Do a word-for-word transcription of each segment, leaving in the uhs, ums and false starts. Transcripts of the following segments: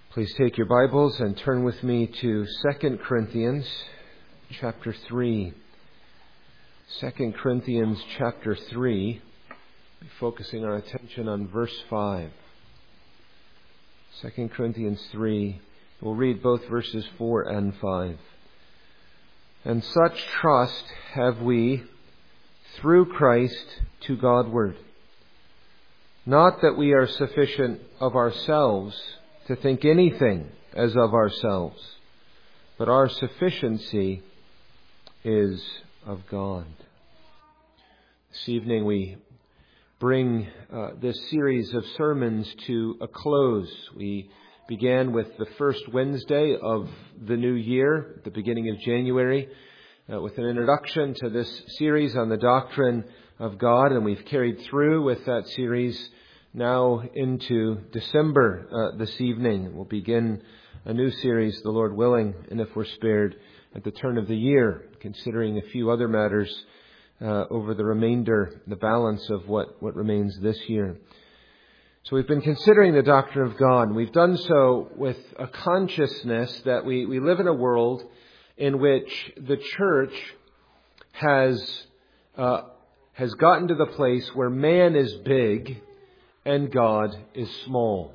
Please take your Bibles and turn with me to Second Corinthians chapter three. Second Corinthians chapter three, focusing our attention on verse five. Second Corinthians three, we'll read both verses four and five. And such trust have we through Christ to Godward. Not that we are sufficient of ourselves to think anything as of ourselves, but our sufficiency is of God. This evening we bring uh, this series of sermons to a close. We began with the first Wednesday of the new year, at the beginning of January, uh, with an introduction to this series on the doctrine of God, and we've carried through with that series now into December uh, this evening. We'll begin a new series, the Lord willing, and if we're spared, at the turn of the year, considering a few other matters uh, over the remainder, the balance of what, what remains this year. So we've been considering the doctrine of God, and we've done so with a consciousness that we, we live in a world in which the church has uh, has gotten to the place where man is big and God is small.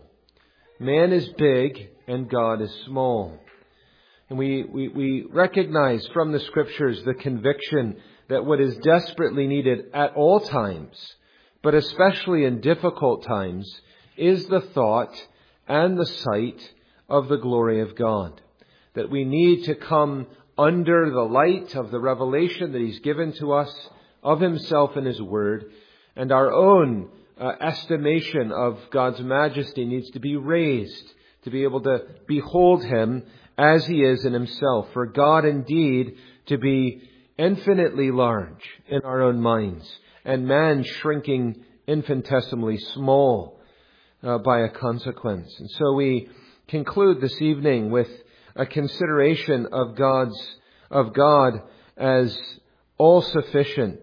Man is big and God is small. And we, we, we recognize from the Scriptures the conviction that what is desperately needed at all times, but especially in difficult times, is the thought and the sight of the glory of God. That we need to come under the light of the revelation that He's given to us of Himself and His Word, and our own Uh, estimation of God's majesty needs to be raised to be able to behold Him as He is in Himself. For God indeed to be infinitely large in our own minds, and man shrinking infinitesimally small uh, by a consequence. And so we conclude this evening with a consideration of God's of God as all-sufficient,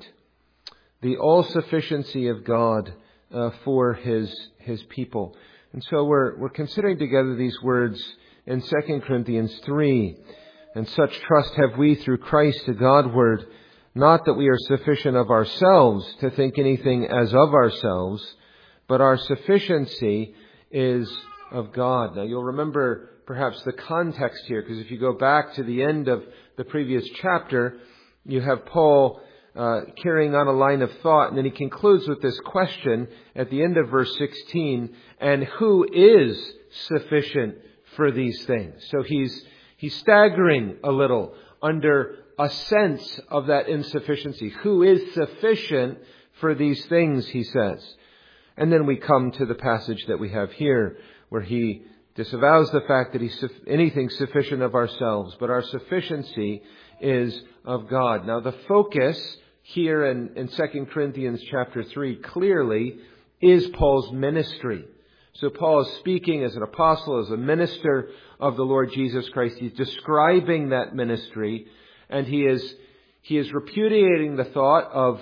the all-sufficiency of God Uh, for His His people. And so we're we're considering together these words in Second Corinthians three. And such trust have we through Christ to Godward, not that we are sufficient of ourselves to think anything as of ourselves, but our sufficiency is of God. Now you'll remember perhaps the context here, because if you go back to the end of the previous chapter, you have Paul Uh, carrying on a line of thought, and then he concludes with this question at the end of verse sixteen, and who is sufficient for these things? So he's he's staggering a little under a sense of that insufficiency. Who is sufficient for these things, he says. And then we come to the passage that we have here, where he disavows the fact that he's anything sufficient of ourselves, but our sufficiency is of God. Now the focus here in, in Second Corinthians chapter three clearly is Paul's ministry. So Paul is speaking as an apostle, as a minister of the Lord Jesus Christ. He's describing that ministry, and he is he is repudiating the thought of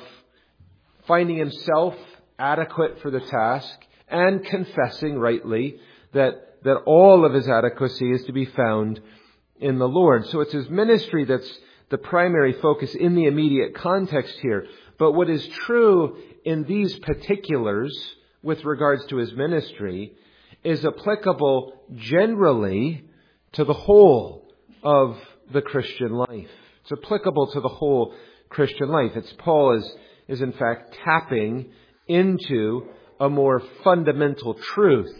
finding himself adequate for the task and confessing rightly that that all of his adequacy is to be found in the Lord. So it's his ministry that's the primary focus in the immediate context here. But what is true in these particulars with regards to his ministry is applicable generally to the whole of the Christian life. It's applicable to the whole Christian life. It's Paul is, is in fact tapping into a more fundamental truth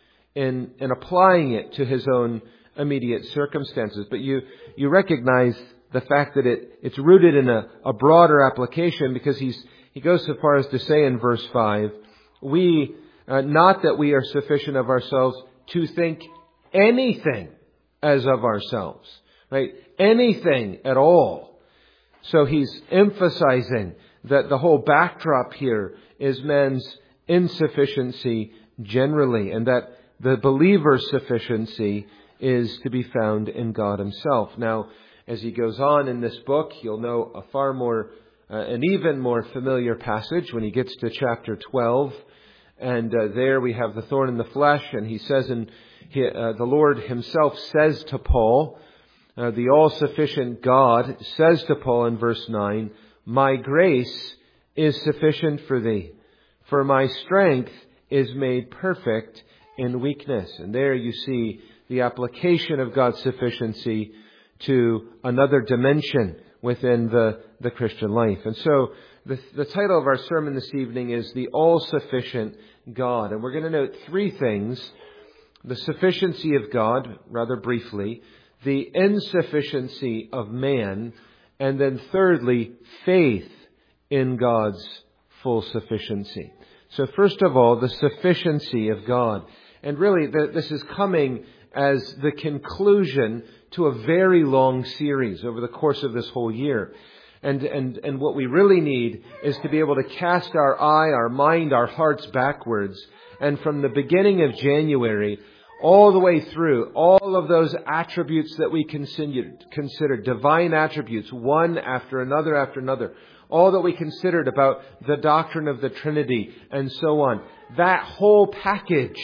in, in applying it to his own immediate circumstances. But you, you recognize the fact that it, it's rooted in a, a broader application, because he's, he goes so far as to say in verse five, we, uh, not that we are sufficient of ourselves to think anything as of ourselves, right? Anything at all. So he's emphasizing that the whole backdrop here is man's insufficiency generally, and that the believer's sufficiency is to be found in God Himself. Now, as he goes on in this book, you'll know a far more, uh, an even more familiar passage when he gets to chapter twelve, And uh, there we have the thorn in the flesh, and he says, in he, uh, the Lord himself says to Paul, uh, the all-sufficient God says to Paul in verse nine, "My grace is sufficient for thee, for my strength is made perfect in weakness." And there you see the application of God's sufficiency to another dimension within the, the Christian life. And so the, the title of our sermon this evening is The All-Sufficient God. And we're going to note three things: the sufficiency of God, rather briefly, the insufficiency of man, and then thirdly, faith in God's full sufficiency. So first of all, the sufficiency of God. And really, the, this is coming as the conclusion to a very long series over the course of this whole year. And, and, and what we really need is to be able to cast our eye, our mind, our hearts backwards. And from the beginning of January, all the way through, all of those attributes that we consider, consider divine attributes, one after another after another, all that we considered about the doctrine of the Trinity and so on, that whole package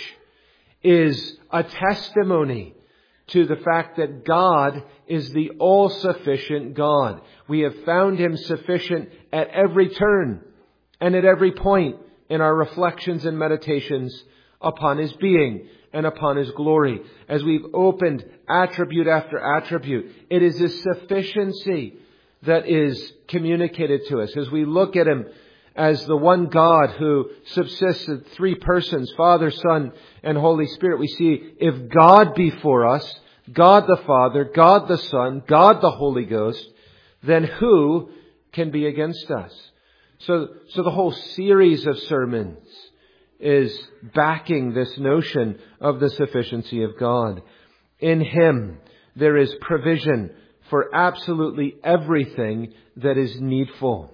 is a testimony to the fact that God is the all-sufficient God. We have found Him sufficient at every turn and at every point in our reflections and meditations upon His being and upon His glory. As we've opened attribute after attribute, it is His sufficiency that is communicated to us. As we look at Him as the one God who subsists in three persons, Father, Son, and Holy Spirit, we see if God be for us, God the Father, God the Son, God the Holy Ghost, then who can be against us? So, so the whole series of sermons is backing this notion of the sufficiency of God. In Him, there is provision for absolutely everything that is needful.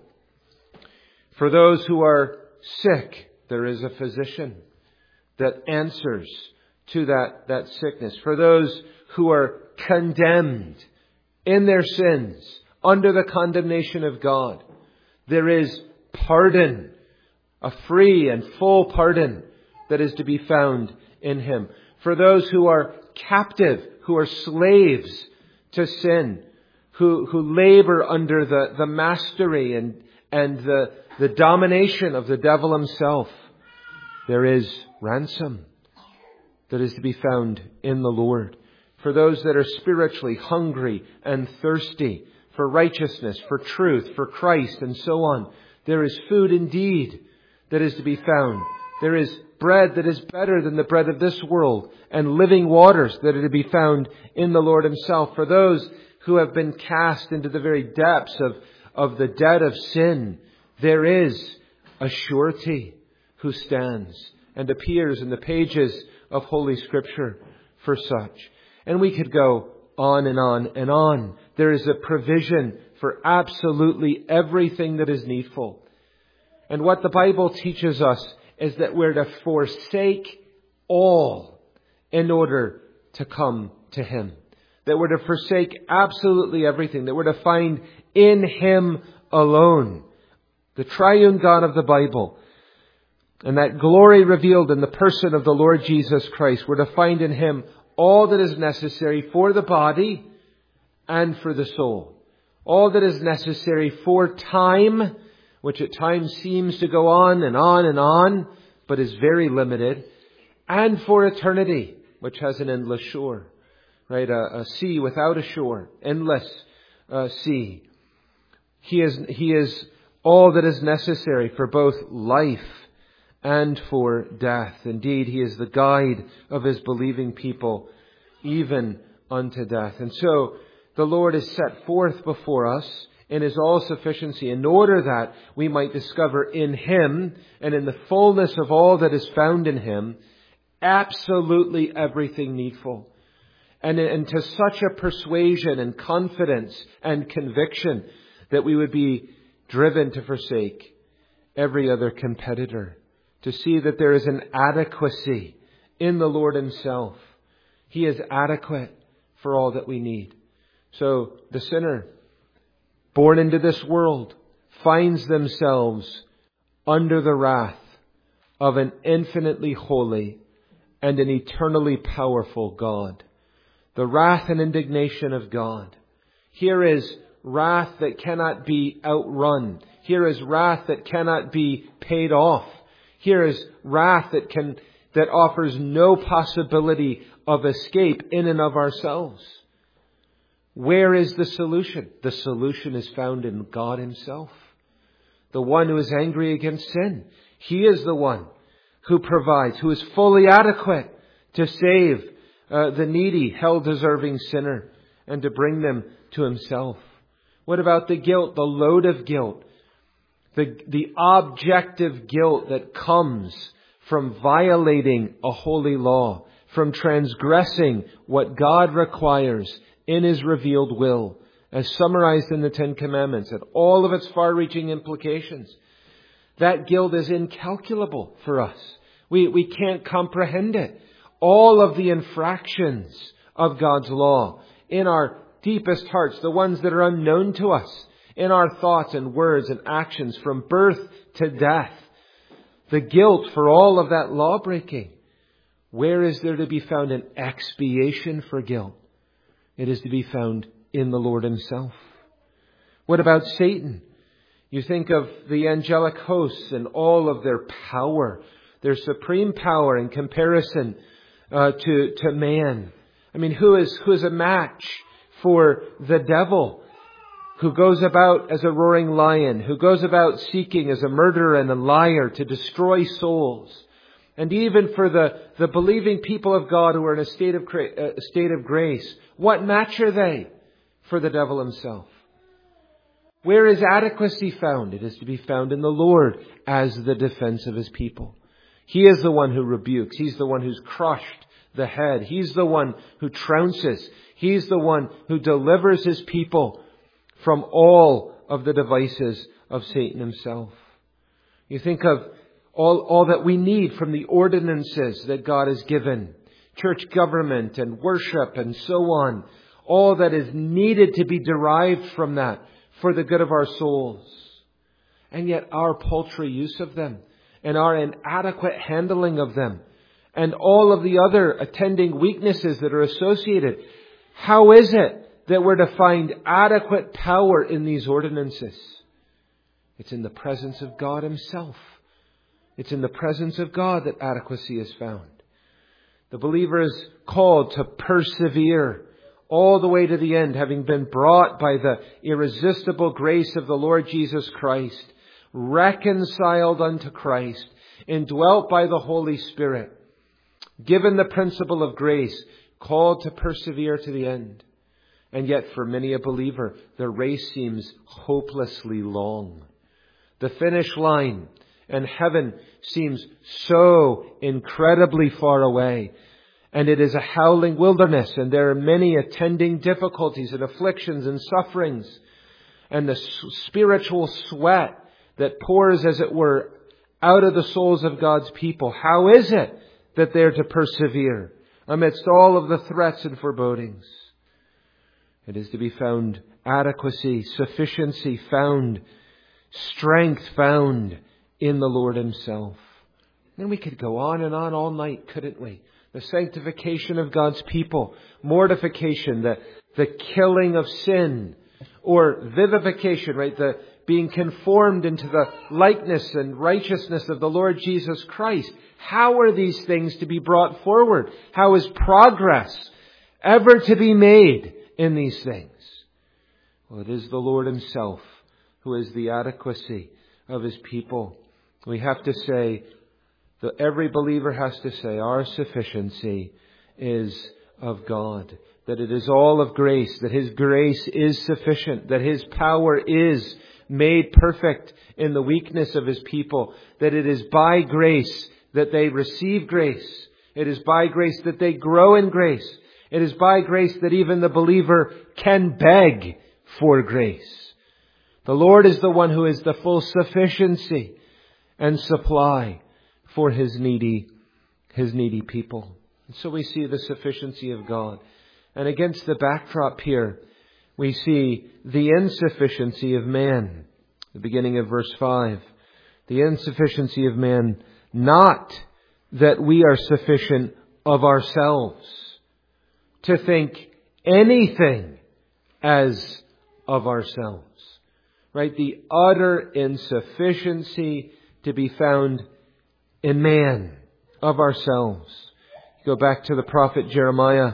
For those who are sick, there is a physician that answers to that, that sickness. For those who are condemned in their sins, under the condemnation of God, there is pardon, a free and full pardon that is to be found in Him. For those who are captive, who are slaves to sin, who, who labor under the, the mastery and, and the, the domination of the devil himself, there is ransom that is to be found in the Lord. For those that are spiritually hungry and thirsty for righteousness, for truth, for Christ, and so on, there is food indeed that is to be found. There is bread that is better than the bread of this world, and living waters that are to be found in the Lord Himself. For those who have been cast into the very depths of, of the debt of sin, there is a surety who stands and appears in the pages of Holy Scripture for such. And we could go on and on and on. There is a provision for absolutely everything that is needful. And what the Bible teaches us is that we're to forsake all in order to come to Him. That we're to forsake absolutely everything. That we're to find in Him alone the triune God of the Bible. And that glory revealed in the person of the Lord Jesus Christ. We're to find in Him all that is necessary for the body and for the soul. All that is necessary for time, which at times seems to go on and on and on, but is very limited, and for eternity, which has an endless shore. Right? A, a sea without a shore. Endless uh, sea. He is, he is all that is necessary for both life and for death. Indeed, He is the guide of His believing people, even unto death. And so, the Lord is set forth before us in His all-sufficiency in order that we might discover in Him and in the fullness of all that is found in Him absolutely everything needful. And, and to such a persuasion and confidence and conviction that we would be driven to forsake every other competitor. To see that there is an adequacy in the Lord Himself. He is adequate for all that we need. So the sinner, born into this world, finds themselves under the wrath of an infinitely holy and an eternally powerful God. The wrath and indignation of God. Here is wrath that cannot be outrun. Here is wrath that cannot be paid off. Here is wrath that can, that offers no possibility of escape in and of ourselves. Where is the solution? The solution is found in God Himself. The one who is angry against sin. He is the one who provides, who is fully adequate to save uh, the needy, hell-deserving sinner and to bring them to Himself. What about the guilt, the load of guilt, the, the objective guilt that comes from violating a holy law, from transgressing what God requires in His revealed will, as summarized in the Ten Commandments, and all of its far-reaching implications? That guilt is incalculable for us. We, we can't comprehend it. All of the infractions of God's law in our deepest hearts, the ones that are unknown to us, in our thoughts and words and actions from birth to death, the guilt for all of that law breaking. Where is there to be found an expiation for guilt? It is to be found in the Lord Himself. What about Satan? You think of the angelic hosts and all of their power, their supreme power in comparison uh, to, to man. I mean, who is, who is a match for the devil, who goes about as a roaring lion, who goes about seeking as a murderer and a liar to destroy souls? And even for the, the believing people of God who are in a state of, a state of grace, what match are they for the devil himself? Where is adequacy found? It is to be found in the Lord as the defense of His people. He is the one who rebukes. He's the one who's crushed the head. He's the one who trounces. He's the one who delivers His people from all of the devices of Satan himself. You think of all, all that we need from the ordinances that God has given. Church government and worship and so on. All that is needed to be derived from that for the good of our souls. And yet our paltry use of them and our inadequate handling of them and all of the other attending weaknesses that are associated. How is it that we're to find adequate power in these ordinances? It's in the presence of God Himself. It's in the presence of God that adequacy is found. The believer is called to persevere all the way to the end, having been brought by the irresistible grace of the Lord Jesus Christ, reconciled unto Christ, indwelt by the Holy Spirit, given the principle of grace, called to persevere to the end. And yet for many a believer, the race seems hopelessly long. The finish line and heaven seems so incredibly far away. And it is a howling wilderness, and there are many attending difficulties and afflictions and sufferings. And the spiritual sweat that pours, as it were, out of the souls of God's people. How is it that they're to persevere amidst all of the threats and forebodings? It is to be found adequacy, sufficiency found, strength found in the Lord Himself. And we could go on and on all night, couldn't we? The sanctification of God's people, mortification, the, the killing of sin, or vivification, right? The being conformed into the likeness and righteousness of the Lord Jesus Christ. How are these things to be brought forward? How is progress ever to be made in these things? Well, it is the Lord Himself who is the adequacy of His people. We have to say, that every believer has to say, our sufficiency is of God. That it is all of grace. That His grace is sufficient. That His power is made perfect in the weakness of His people. That it is by grace that they receive grace. It is by grace that they grow in grace. It is by grace that even the believer can beg for grace. The Lord is the one who is the full sufficiency and supply for His needy, His needy people. And so we see the sufficiency of God. And against the backdrop here, we see the insufficiency of man. The beginning of verse five. The insufficiency of man not that we are sufficient of ourselves, to think anything as of ourselves. Right? The utter insufficiency to be found in man of ourselves. Go back to the prophet Jeremiah.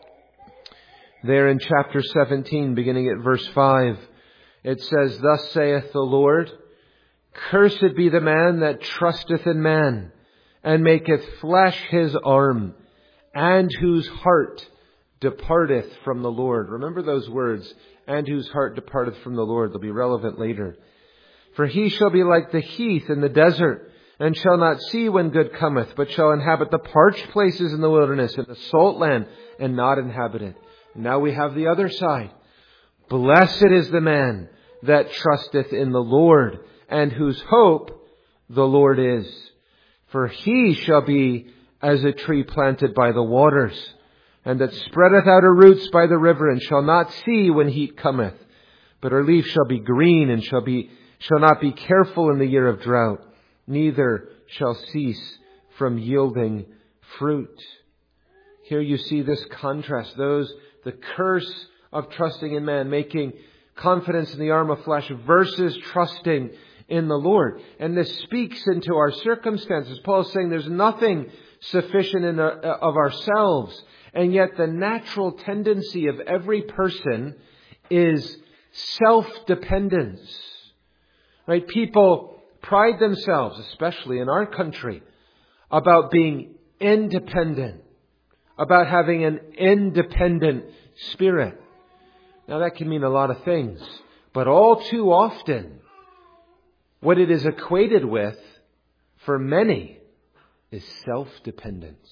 There in chapter seventeen, beginning at verse five, it says, "Thus saith the Lord, Cursed be the man that trusteth in man, and maketh flesh his arm, and whose heart departeth from the Lord." Remember those words, "and whose heart departeth from the Lord." They'll be relevant later. "For he shall be like the heath in the desert, and shall not see when good cometh, but shall inhabit the parched places in the wilderness, in the salt land, and not inhabit it." Now we have the other side. "Blessed is the man that trusteth in the Lord, and whose hope the Lord is. For he shall be as a tree planted by the waters, and that spreadeth out her roots by the river, and shall not see when heat cometh. But her leaf shall be green, and shall be shall not be careful in the year of drought, neither shall cease from yielding fruit." Here you see this contrast. Those, the curse of trusting in man, making confidence in the arm of flesh versus trusting in the Lord. And this speaks into our circumstances. Paul is saying there's nothing sufficient in our, of ourselves. And yet the natural tendency of every person is self-dependence. Right? People pride themselves, especially in our country, about being independent, about having an independent spirit. Now that can mean a lot of things, but all too often, what it is equated with for many is self-dependence.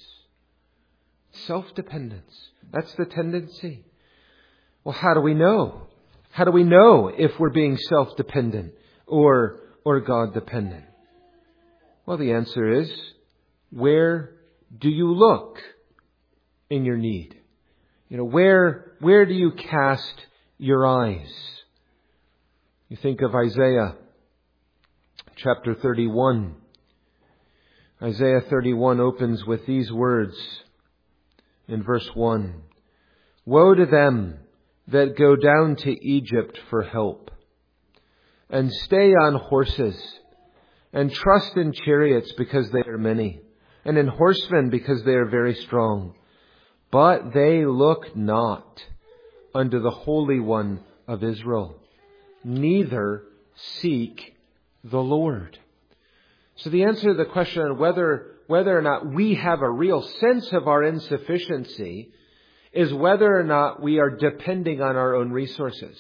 Self-dependence. That's the tendency. Well, how do we know? How do we know if we're being self-dependent or, or God-dependent? Well, the answer is, where do you look in your need? You know, where, where do you cast your eyes? You think of Isaiah chapter thirty-one. Isaiah thirty-one opens with these words in verse one. "Woe to them that go down to Egypt for help, and stay on horses, and trust in chariots because they are many, and in horsemen because they are very strong. But they look not unto the Holy One of Israel, neither seek the Lord." So the answer to the question on whether, whether or not we have a real sense of our insufficiency is whether or not we are depending on our own resources.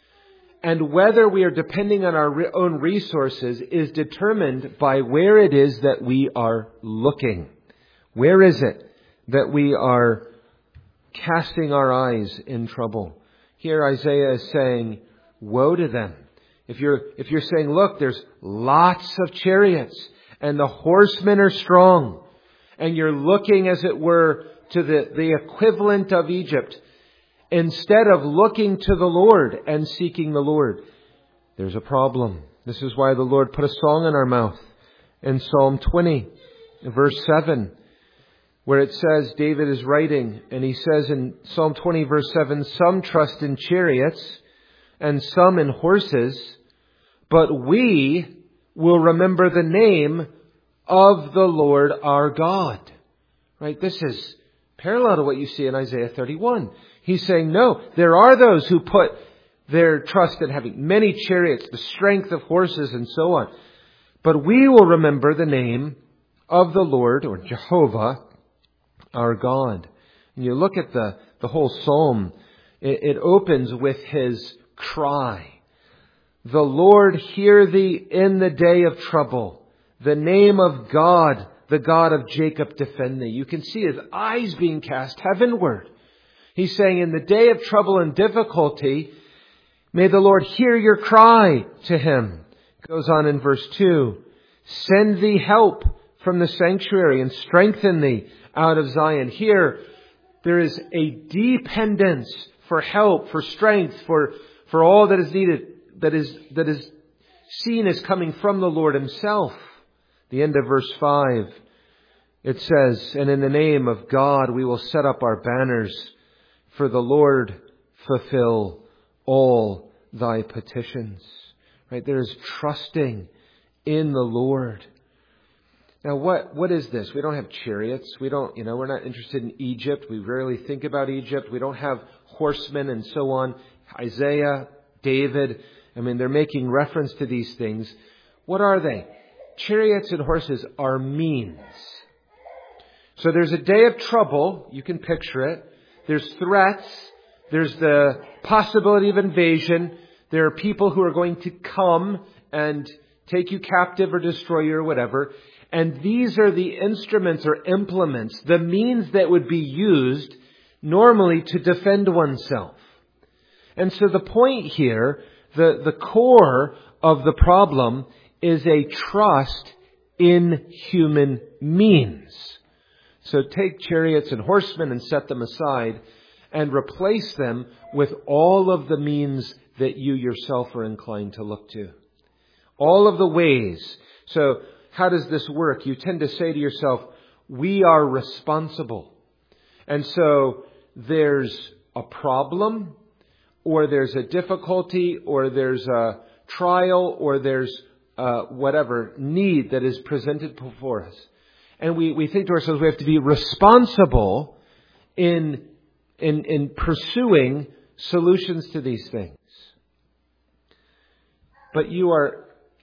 And whether we are depending on our own resources is determined by where it is that we are looking. Where is it that we are casting our eyes in trouble? Here Isaiah is saying, woe to them. If you're, if you're saying, look, there's lots of chariots and the horsemen are strong, and you're looking, as it were, to the, the equivalent of Egypt, instead of looking to the Lord and seeking the Lord, there's a problem. This is why the Lord put a song in our mouth in Psalm twenty, verse seven, where it says, David is writing, and he says in Psalm twenty, verse seven, "Some trust in chariots and some in horses, but we will remember the name of the Lord our God." Right? This is parallel to what you see in Isaiah thirty-one. He's saying, no, there are those who put their trust in having many chariots, the strength of horses, and so on. But we will remember the name of the Lord, or Jehovah, our God. And you look at the, the whole psalm, it, it opens with his cry. "The Lord hear thee in the day of trouble. The name of God, the God of Jacob, defend thee." You can see his eyes being cast heavenward. He's saying, in the day of trouble and difficulty, may the Lord hear your cry to him. It goes on in verse two. "Send thee help from the sanctuary and strengthen thee out of Zion." Here, there is a dependence for help, for strength, for, for all that is needed, that is, that is seen as coming from the Lord himself. The end of verse five, it says, "And in the name of God we will set up our banners, for the Lord fulfill all thy petitions." Right? There's trusting in the Lord. Now what, what is this? We don't have chariots. We don't, you know, we're not interested in Egypt. We rarely think about Egypt. We don't have horsemen and so on. Isaiah, David, I mean, they're making reference to these things. What are they? Chariots and horses are means. So there's a day of trouble. You can picture it. There's threats. There's the possibility of invasion. There are people who are going to come and take you captive or destroy you or whatever. And these are the instruments or implements, the means that would be used normally to defend oneself. And so the point here, the, the core of the problem is a trust in human means. So take chariots and horsemen and set them aside and replace them with all of the means that you yourself are inclined to look to. All of the ways. So how does this work? You tend to say to yourself, we are responsible. And so there's a problem, or there's a difficulty, or there's a trial, or there's uh, whatever need that is presented before us. And we, we think to ourselves we have to be responsible in, in, in pursuing solutions to these things. But you are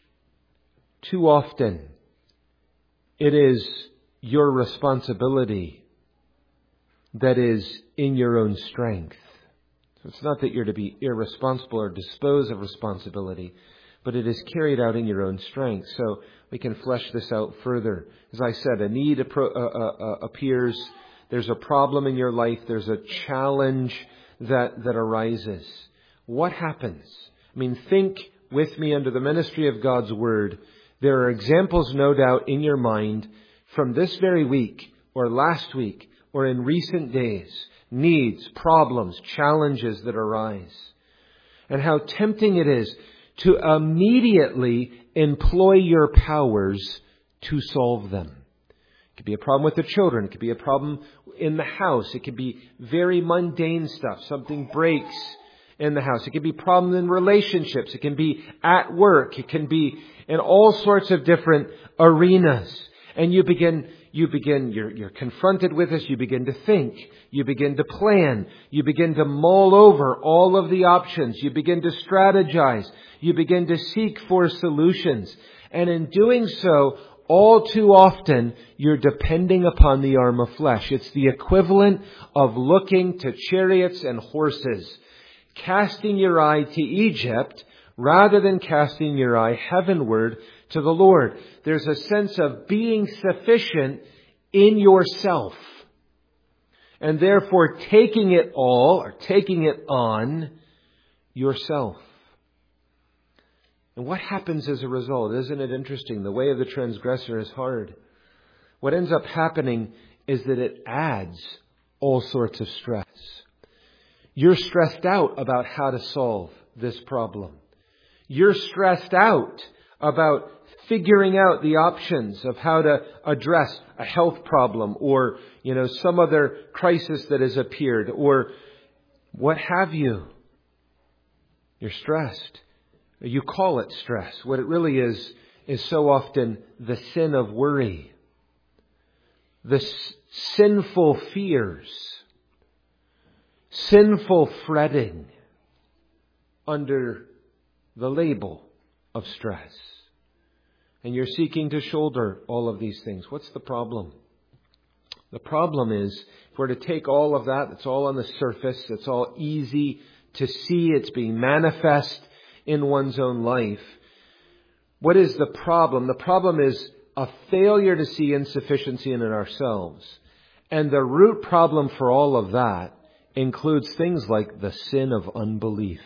too often, it is your responsibility that is in your own strength. So it's not that you're to be irresponsible or dispose of responsibility, but it is carried out in your own strength. So we can flesh this out further. As I said, a need appro- uh, uh, appears. There's a problem in your life. There's a challenge that, that arises. What happens? I mean, think with me under the ministry of God's Word. There are examples, no doubt, in your mind from this very week or last week or in recent days. Needs, problems, challenges that arise. And how tempting it is to immediately employ your powers to solve them. It could be a problem with the children. It could be a problem in the house. It could be very mundane stuff. Something breaks in the house. It can be problems in relationships. It can be at work. It can be in all sorts of different arenas. And you begin, you begin, you're, you're confronted with this. You begin to think. You begin to plan. You begin to mull over all of the options. You begin to strategize. You begin to seek for solutions. And in doing so, all too often, you're depending upon the arm of flesh. It's the equivalent of looking to chariots and horses, casting your eye to Egypt rather than casting your eye heavenward to the Lord. There's a sense of being sufficient in yourself, and therefore taking it all or taking it on yourself. And what happens as a result? Isn't it interesting? The way of the transgressor is hard. What ends up happening is that it adds all sorts of stress. You're stressed out about how to solve this problem. You're stressed out about figuring out the options of how to address a health problem or, you know, some other crisis that has appeared or what have you. You're stressed. You call it stress. What it really is, is so often the sin of worry. The s- sinful fears. Sinful fretting under the label of stress. And you're seeking to shoulder all of these things. What's the problem? The problem is, if we're to take all of that, it's all on the surface, it's all easy to see, it's being manifest in one's own life. What is the problem? The problem is a failure to see insufficiency in ourselves. And the root problem for all of that includes things like the sin of unbelief.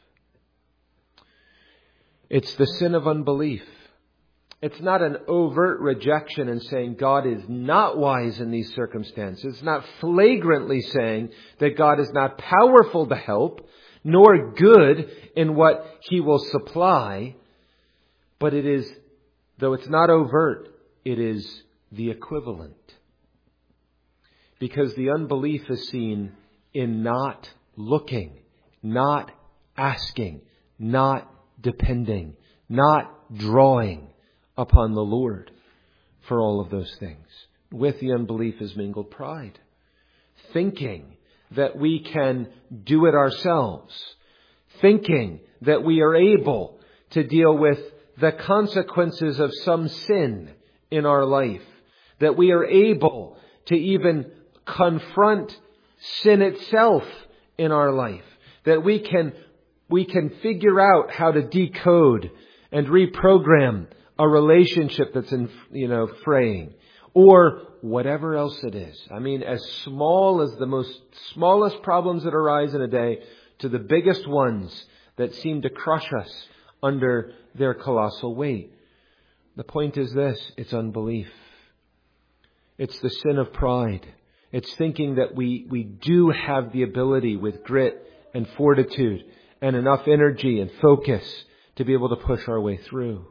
It's the sin of unbelief. It's not an overt rejection and saying God is not wise in these circumstances. It's not flagrantly saying that God is not powerful to help, nor good in what He will supply. But it is, though it's not overt, it is the equivalent. Because the unbelief is seen in not looking, not asking, not depending, not drawing upon the Lord for all of those things. With the unbelief is mingled pride. Thinking that we can do it ourselves. Thinking that we are able to deal with the consequences of some sin in our life. That we are able to even confront sin itself in our life. That we can, we can figure out how to decode and reprogram a relationship that's in, you know, fraying. Or whatever else it is. I mean, as small as the most smallest problems that arise in a day to the biggest ones that seem to crush us under their colossal weight. The point is this, it's unbelief. It's the sin of pride. It's thinking that we, we do have the ability with grit and fortitude and enough energy and focus to be able to push our way through.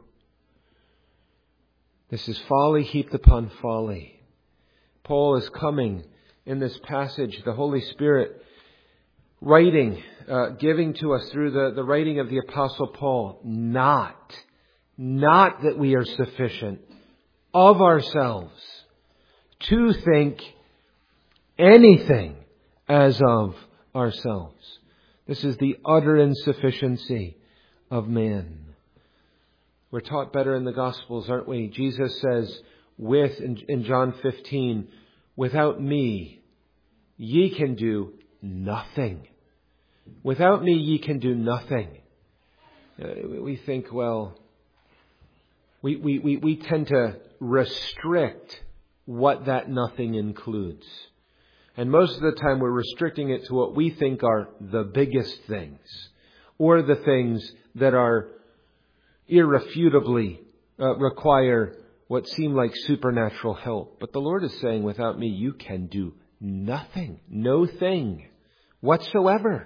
This is folly heaped upon folly. Paul is coming in this passage, the Holy Spirit writing, uh, giving to us through the, the writing of the Apostle Paul, not, not that we are sufficient of ourselves to think anything as of ourselves. This is the utter insufficiency of man. We're taught better in the Gospels, aren't we? Jesus says, with, in, in John fifteen, without me, ye can do nothing. Without me, ye can do nothing. Uh, we think, well, we, we, we, we tend to restrict what that nothing includes. And most of the time we're restricting it to what we think are the biggest things. Or the things that are irrefutably uh, require what seem like supernatural help. But the Lord is saying, without me, you can do nothing. No thing whatsoever.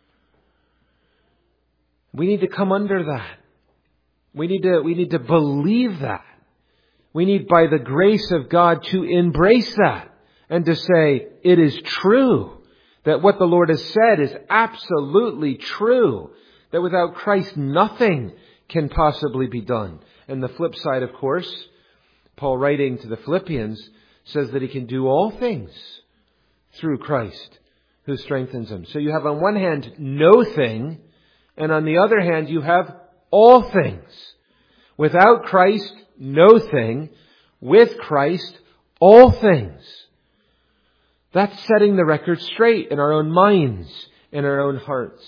We need to come under that. We need to, we need to believe that. We need, by the grace of God, to embrace that and to say, it is true. That what the Lord has said is absolutely true. That without Christ, nothing can possibly be done. And the flip side, of course, Paul writing to the Philippians says that he can do all things through Christ who strengthens him. So you have on one hand no thing, and on the other hand you have all things. Without Christ, no thing. With Christ, all things. That's setting the record straight in our own minds, in our own hearts.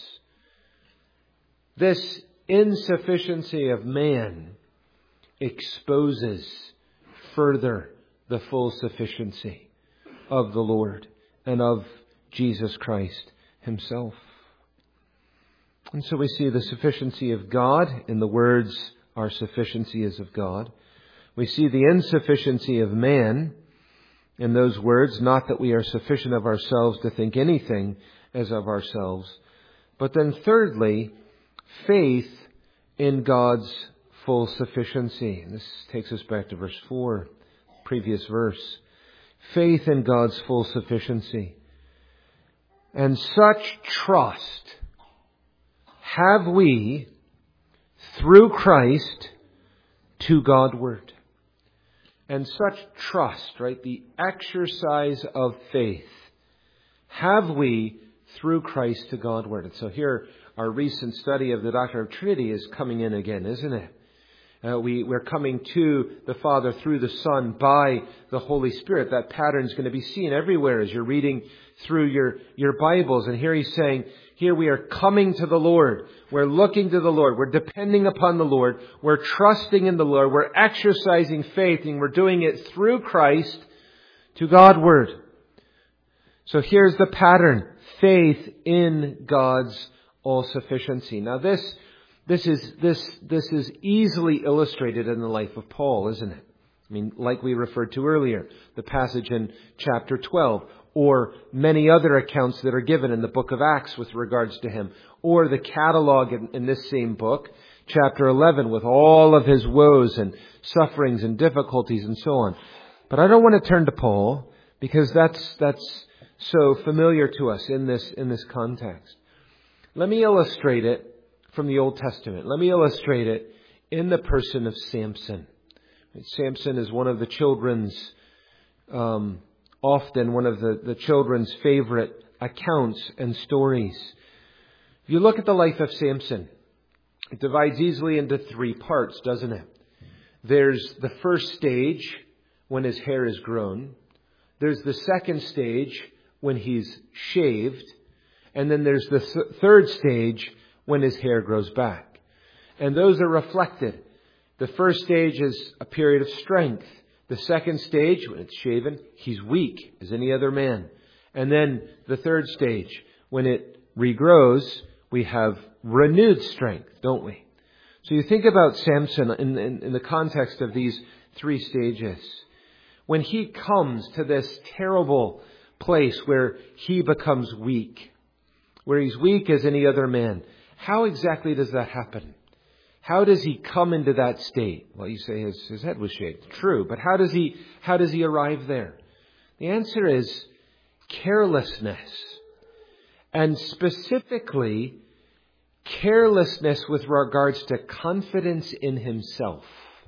This insufficiency of man exposes further the full sufficiency of the Lord and of Jesus Christ Himself. And so we see the sufficiency of God in the words, our sufficiency is of God. We see the insufficiency of man in those words, not that we are sufficient of ourselves to think anything as of ourselves. But then thirdly, faith in God's full sufficiency. And this takes us back to verse four, previous verse. Faith in God's full sufficiency. And such trust have we through Christ to Godward. And such trust, right, the exercise of faith, have we through Christ to Godward. And so here, our recent study of the doctrine of Trinity is coming in again, isn't it? Uh, we, we're coming to the Father through the Son by the Holy Spirit. That pattern is going to be seen everywhere as you're reading through your, your Bibles. And here he's saying, here we are coming to the Lord. We're looking to the Lord. We're depending upon the Lord. We're trusting in the Lord. We're exercising faith, and we're doing it through Christ to Godward. So here's the pattern. Faith in God's all-sufficiency. Now this, this is, this, this is easily illustrated in the life of Paul, isn't it? I mean, like we referred to earlier, the passage in chapter twelve, or many other accounts that are given in the book of Acts with regards to him, or the catalog in, in this same book, chapter eleven with all of his woes and sufferings and difficulties and so on. But I don't want to turn to Paul because that's that's so familiar to us in this in this context. Let me illustrate it from the Old Testament. Let me illustrate it in the person of Samson. Samson is one of the children's, um, often one of the, the children's favorite accounts and stories. If you look at the life of Samson, it divides easily into three parts, doesn't it? There's the first stage when his hair is grown. There's the second stage when he's shaved. And then there's the th- third stage when his hair grows back. And those are reflected. The first stage is a period of strength. The second stage, when it's shaven, he's weak as any other man. And then the third stage, when it regrows, we have renewed strength, don't we? So you think about Samson in, in, in the context of these three stages. When he comes to this terrible place where he becomes weak, where he's weak as any other man, how exactly does that happen? How does he come into that state? Well, you say his, his head was shaved. True, but how does he how does he arrive there? The answer is carelessness. And specifically, carelessness with regards to confidence in himself.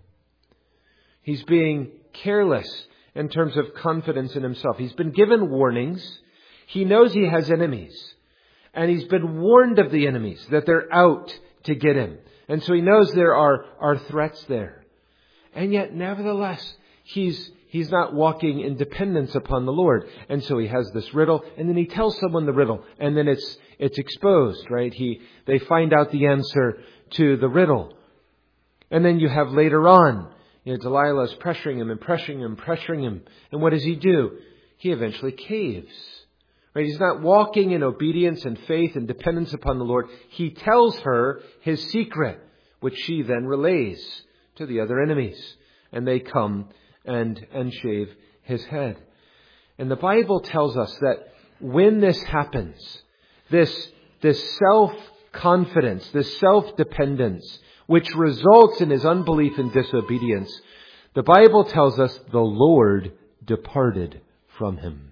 He's being careless in terms of confidence in himself. He's been given warnings. He knows he has enemies. And he's been warned of the enemies, that they're out to get him. And so he knows there are, are threats there. And yet, nevertheless, he's he's not walking in dependence upon the Lord. And so he has this riddle, and then he tells someone the riddle, and then it's it's exposed, right? He they find out the answer to the riddle. And then you have later on, you know, Delilah is pressuring him and pressuring him, pressuring him. And what does he do? He eventually caves. Right? He's not walking in obedience and faith and dependence upon the Lord. He tells her his secret, which she then relays to the other enemies. And they come and, and shave his head. And the Bible tells us that when this happens, this, this self-confidence, this self-dependence, which results in his unbelief and disobedience, the Bible tells us the Lord departed from him.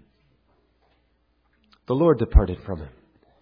The Lord departed from him.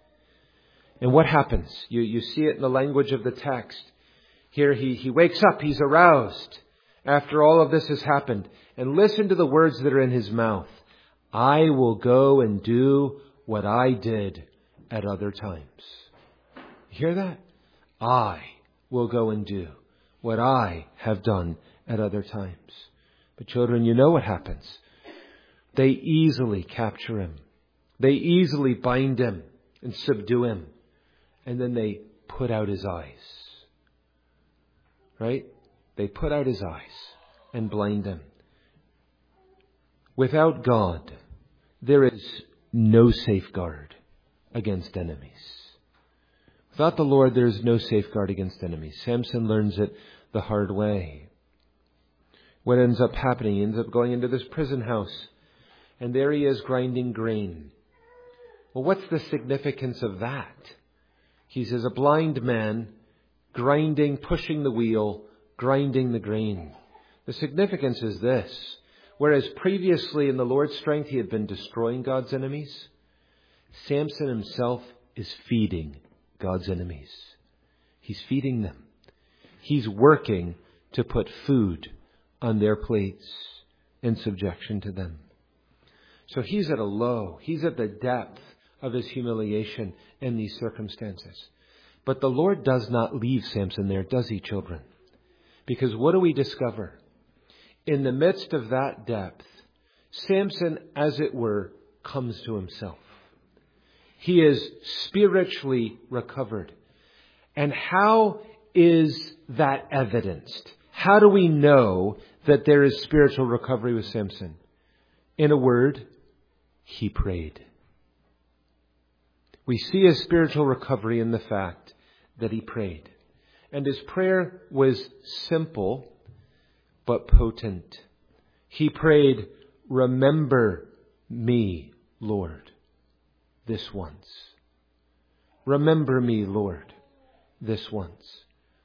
And what happens? You, you see it in the language of the text. Here he, he wakes up, he's aroused after all of this has happened. And listen to the words that are in his mouth. I will go and do what I did at other times. You hear that? I will go and do what I have done at other times. But children, you know what happens. They easily capture him. They easily bind him and subdue him. And then they put out his eyes. Right? They put out his eyes and blind him. Without God, there is no safeguard against enemies. Without the Lord, there is no safeguard against enemies. Samson learns it the hard way. What ends up happening? He ends up going into this prison house. And there he is grinding grain. Well, what's the significance of that? He's as a blind man, grinding, pushing the wheel, grinding the grain. The significance is this. Whereas previously in the Lord's strength he had been destroying God's enemies, Samson himself is feeding God's enemies. He's feeding them. He's working to put food on their plates in subjection to them. So he's at a low. He's at the depth of his humiliation in these circumstances. But the Lord does not leave Samson there, does he, children? Because what do we discover? In the midst of that depth, Samson, as it were, comes to himself. He is spiritually recovered. And how is that evidenced? How do we know that there is spiritual recovery with Samson? In a word, he prayed. We see his spiritual recovery in the fact that he prayed. And his prayer was simple but potent. He prayed, remember me, Lord, this once. Remember me, Lord, this once.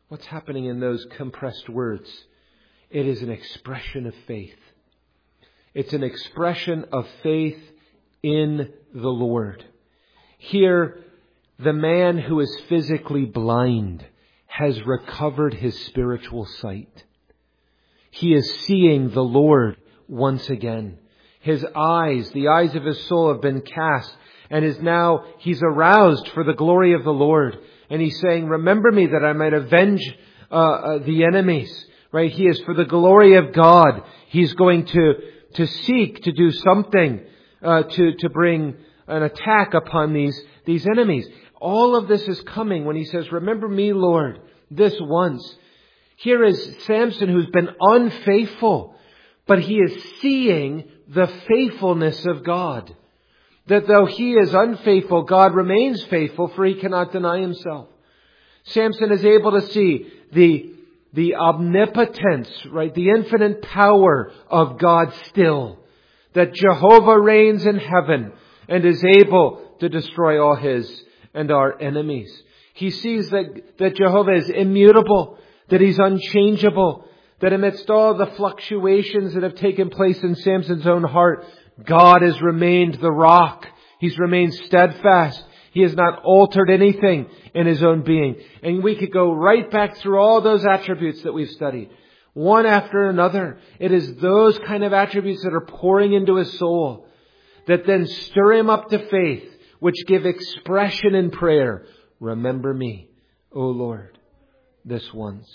What's happening in those compressed words? It is an expression of faith. It's an expression of faith in the Lord. Here, the man who is physically blind has recovered his spiritual sight. He is seeing the Lord once again. His eyes, the eyes of his soul have been cast, and is now, he's aroused for the glory of the Lord. And he's saying, remember me that I might avenge uh, uh, the enemies. Right? He is for the glory of God. He's going to, to seek to do something uh, to, to bring an attack upon these, these enemies. All of this is coming when he says, remember me, Lord, this once. Here is Samson who's been unfaithful, but he is seeing the faithfulness of God. That though he is unfaithful, God remains faithful, for he cannot deny himself. Samson is able to see the, the omnipotence, right, the infinite power of God still. That Jehovah reigns in heaven and is able to destroy all his and our enemies. He sees that, that Jehovah is immutable, that he's unchangeable, that amidst all the fluctuations that have taken place in Samson's own heart, God has remained the rock. He's remained steadfast. He has not altered anything in his own being. And we could go right back through all those attributes that we've studied, one after another. It is those kind of attributes that are pouring into his soul that then stir him up to faith, which give expression in prayer. Remember me, O Lord, this once.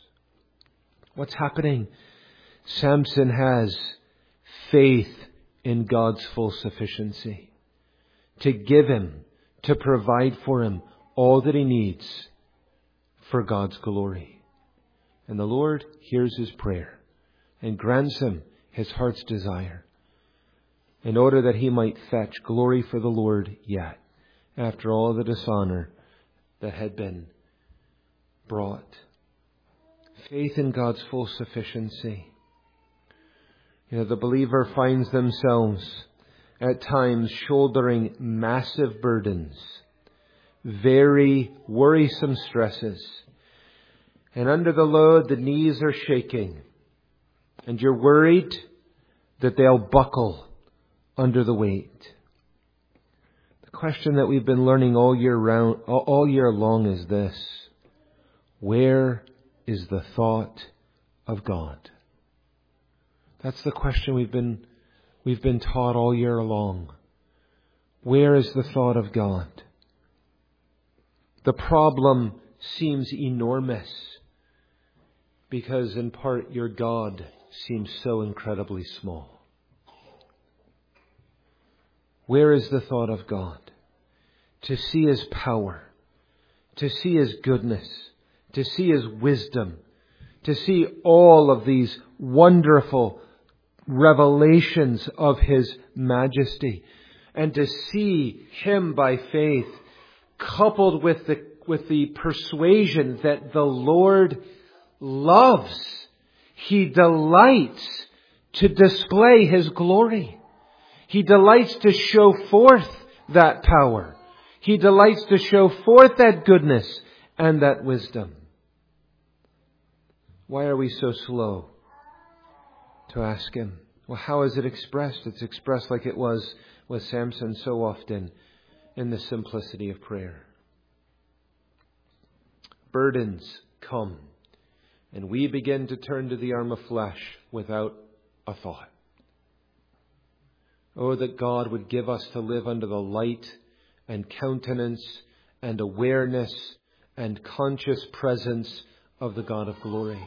What's happening? Samson has faith in God's full sufficiency to give him, to provide for him all that he needs for God's glory. And the Lord hears his prayer and grants him his heart's desire in order that he might fetch glory for the Lord yet after all the dishonor that had been brought. Faith in God's full sufficiency. You know, the believer finds themselves at times shouldering massive burdens, very worrisome stresses. And under the load, the knees are shaking. And you're worried that they'll buckle under the weight. The question that we've been learning all year round, all year long is this: where is the thought of God? That's the question we've been we've been taught all year long. Where is the thought of God? The problem seems enormous because in part your God seems so incredibly small. Where is the thought of God? To see His power, to see His goodness, to see His wisdom, to see all of these wonderful revelations of His majesty, and to see Him by faith, coupled with the with the persuasion that the Lord loves. He delights to display His glory. He delights to show forth that power. He delights to show forth that goodness and that wisdom. Why are we so slow to ask Him? Well, how is it expressed? It's expressed like it was with Samson so often, in the simplicity of prayer. Burdens come, and we begin to turn to the arm of flesh without a thought. Oh, that God would give us to live under the light and countenance and awareness and conscious presence of the God of glory.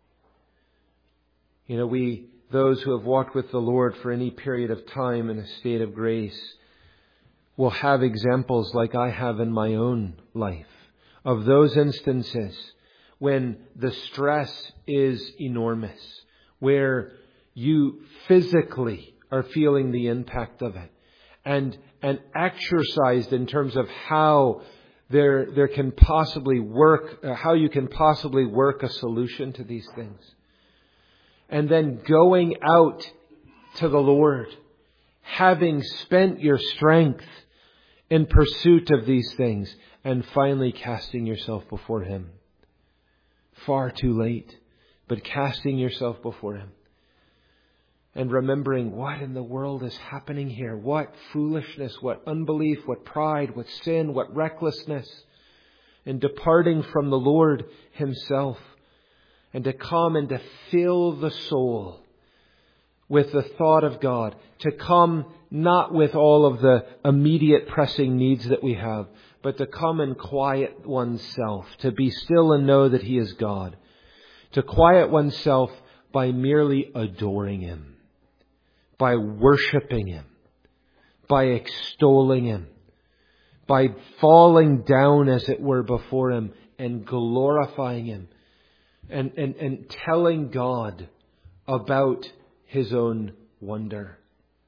You know, we, those who have walked with the Lord for any period of time in a state of grace, will have examples like I have in my own life of those instances when the stress is enormous, where you physically are feeling the impact of it, and and exercised in terms of how there there can possibly work, uh, how you can possibly work a solution to these things. And then going out to the Lord, having spent your strength in pursuit of these things, and finally casting yourself before Him. far too late, but casting yourself before Him. And remembering what in the world is happening here. What foolishness, what unbelief, what pride, what sin, what recklessness. And departing from the Lord Himself. And to come and to fill the soul with the thought of God. To come not with all of the immediate pressing needs that we have, but to come and quiet oneself. To be still and know that He is God. To quiet oneself by merely adoring Him. By worshipping Him. By extolling Him. By falling down, as it were, before Him and glorifying Him. And, and, and telling God about His own wonder.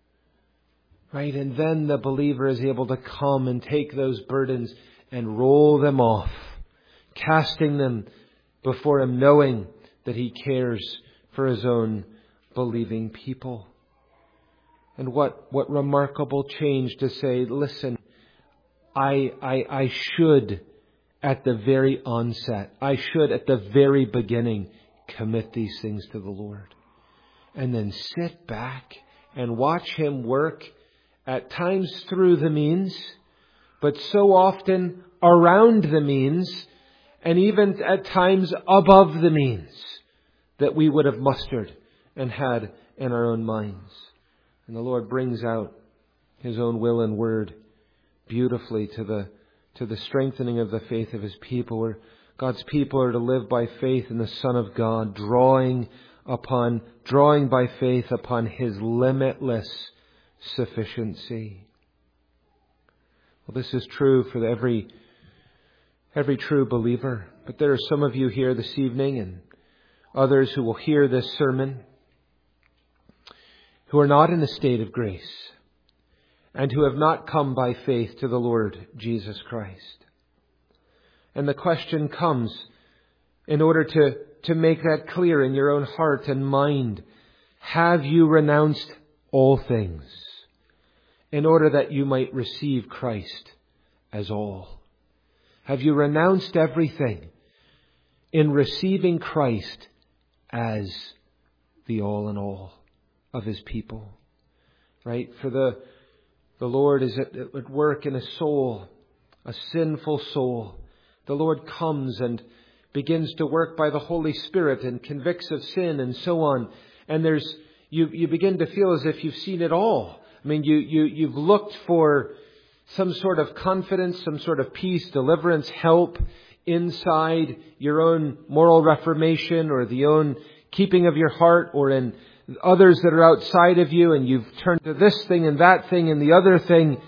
Right? And then the believer is able to come and take those burdens and roll them off. Casting them before Him, knowing that He cares for His own believing people. And what, what remarkable change to say, listen, I, I, I should at the very onset, I should at the very beginning commit these things to the Lord. And then sit back and watch Him work, at times through the means, but so often around the means, and even at times above the means that we would have mustered and had in our own minds. And the Lord brings out His own will and word beautifully to the to the strengthening of the faith of His people, where God's people are to live by faith in the Son of God, drawing upon, drawing by faith upon His limitless sufficiency. Well, this is true for every every true believer. But there are some of you here this evening, and others who will hear this sermon, who are not in a state of grace, and who have not come by faith to the Lord Jesus Christ. And the question comes, in order to, to make that clear in your own heart and mind, have you renounced all things in order that you might receive Christ as all? Have you renounced everything in receiving Christ as the all in all of His people? Right? For the The Lord is at, at work in a soul, a sinful soul. The Lord comes and begins to work by the Holy Spirit and convicts of sin and so on. And there's you you begin to feel as if you've seen it all. I mean, you you you've looked for some sort of confidence, some sort of peace, deliverance, help inside your own moral reformation or the own keeping of your heart, or in others that are outside of you, and you've turned to this thing and that thing and the other thing.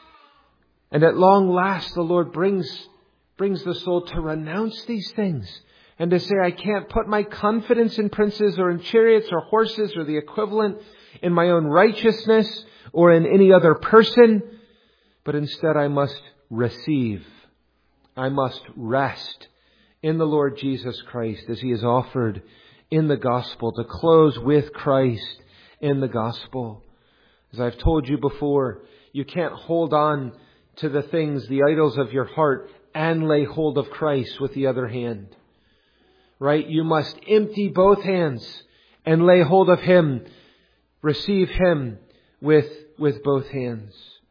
And at long last, the Lord brings, brings the soul to renounce these things and to say, I can't put my confidence in princes or in chariots or horses or the equivalent in my own righteousness or in any other person, but instead I must receive. I must rest in the Lord Jesus Christ as He is offered in the gospel, to close with Christ in the gospel. As I've told you before, you can't hold on to the things, the idols of your heart, and lay hold of Christ with the other hand. Right? You must empty both hands and lay hold of Him. Receive Him with, with both hands.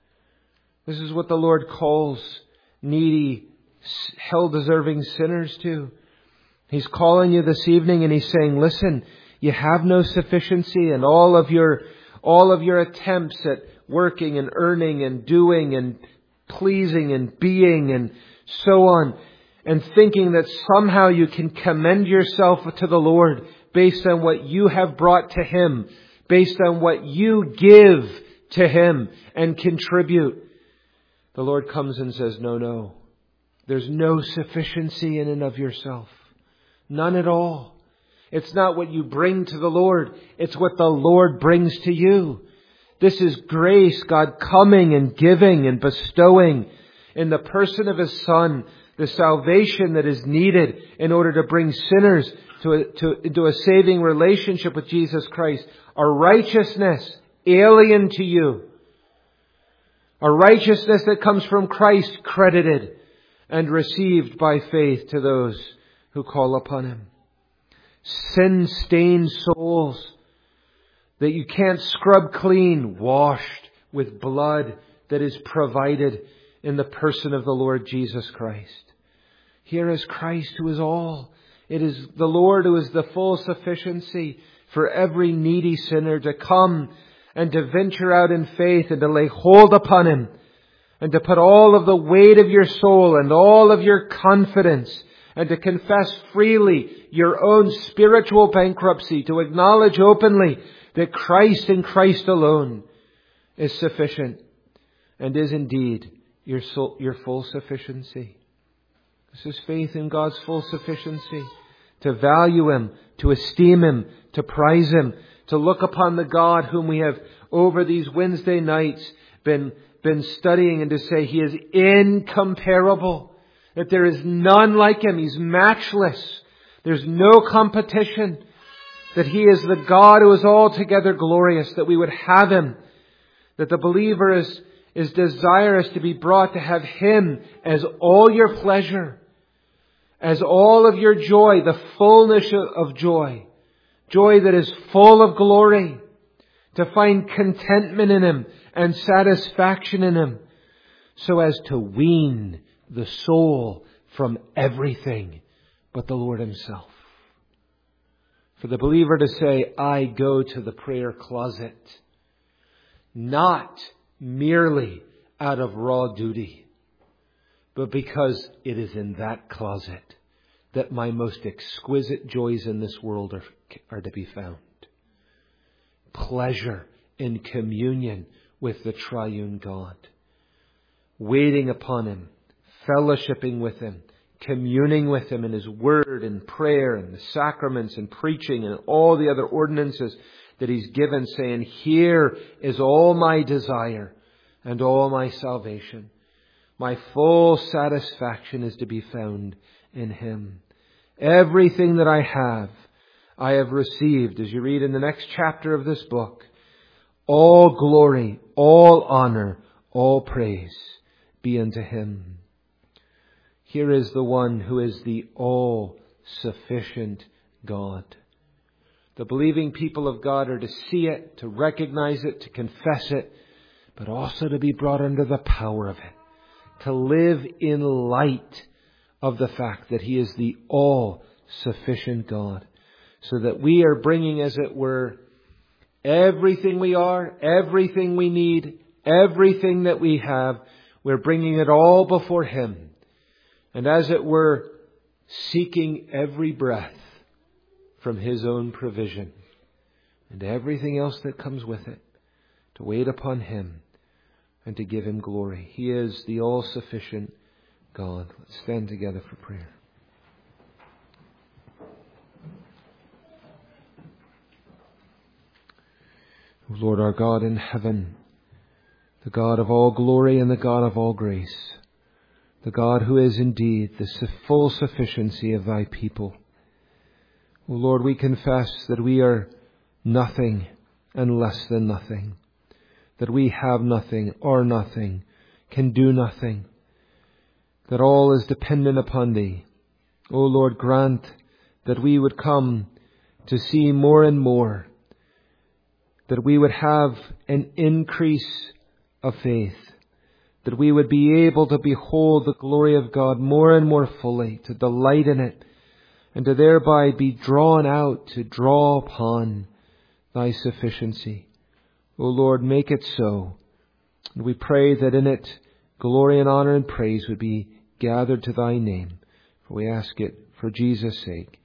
This is what the Lord calls needy, hell-deserving sinners to. He's calling you this evening and He's saying, listen, you have no sufficiency, and all of your, all of your attempts at working and earning and doing and pleasing and being and so on, and thinking that somehow you can commend yourself to the Lord based on what you have brought to Him, based on what you give to Him and contribute. The Lord comes and says, no, no. There's no sufficiency in and of yourself. None at all. It's not what you bring to the Lord. It's what the Lord brings to you. This is grace, God coming and giving and bestowing in the person of His Son the salvation that is needed in order to bring sinners to a, to, into a saving relationship with Jesus Christ. A righteousness alien to you. A righteousness that comes from Christ, credited and received by faith to those who call upon Him. sin-stained souls that you can't scrub clean, washed with blood that is provided in the person of the Lord Jesus Christ. Here is Christ who is all. It is the Lord who is the full sufficiency for every needy sinner to come and to venture out in faith and to lay hold upon Him and to put all of the weight of your soul and all of your confidence and to confess freely your own spiritual bankruptcy, to acknowledge openly that Christ and Christ alone is sufficient and is indeed your soul, your full sufficiency. This is faith in God's full sufficiency. To value Him, to esteem Him, to prize Him, to look upon the God whom we have over these Wednesday nights been, been studying, and to say He is incomparable. That there is none like Him. He's matchless. There's no competition. That He is the God who is altogether glorious. That we would have Him. That the believer is, is desirous to be brought to have Him as all your pleasure, as all of your joy, the fullness of joy. Joy that is full of glory. To find contentment in Him and satisfaction in Him. So as to wean the soul from everything but the Lord Himself. For the believer to say, I go to the prayer closet, not merely out of raw duty, but because it is in that closet that my most exquisite joys in this world are, are to be found. Pleasure in communion with the triune God. Waiting upon Him, fellowshipping with Him, communing with Him in His Word and prayer and the sacraments and preaching and all the other ordinances that He's given, saying, here is all my desire and all my salvation. My full satisfaction is to be found in Him. Everything that I have, I have received, as you read in the next chapter of this book. All glory, all honor, all praise be unto Him. Here is the one who is the all-sufficient God. The believing people of God are to see it, to recognize it, to confess it, but also to be brought under the power of it. To live in light of the fact that He is the all-sufficient God. So that we are bringing, as it were, everything we are, everything we need, everything that we have, we're bringing it all before Him. And as it were, seeking every breath from His own provision and everything else that comes with it, to wait upon Him and to give Him glory. He is the all-sufficient God. Let's stand together for prayer. O Lord our God in heaven, the God of all glory and the God of all grace, the God who is indeed the full sufficiency of Thy people. O Lord, we confess that we are nothing and less than nothing, that we have nothing, are nothing, can do nothing, that all is dependent upon Thee. O Lord, grant that we would come to see more and more, that we would have an increase of faith, that we would be able to behold the glory of God more and more fully, to delight in it, and to thereby be drawn out, to draw upon Thy sufficiency. O Lord, make it so. And we pray that in it glory and honor and praise would be gathered to Thy name. For we ask it for Jesus' sake.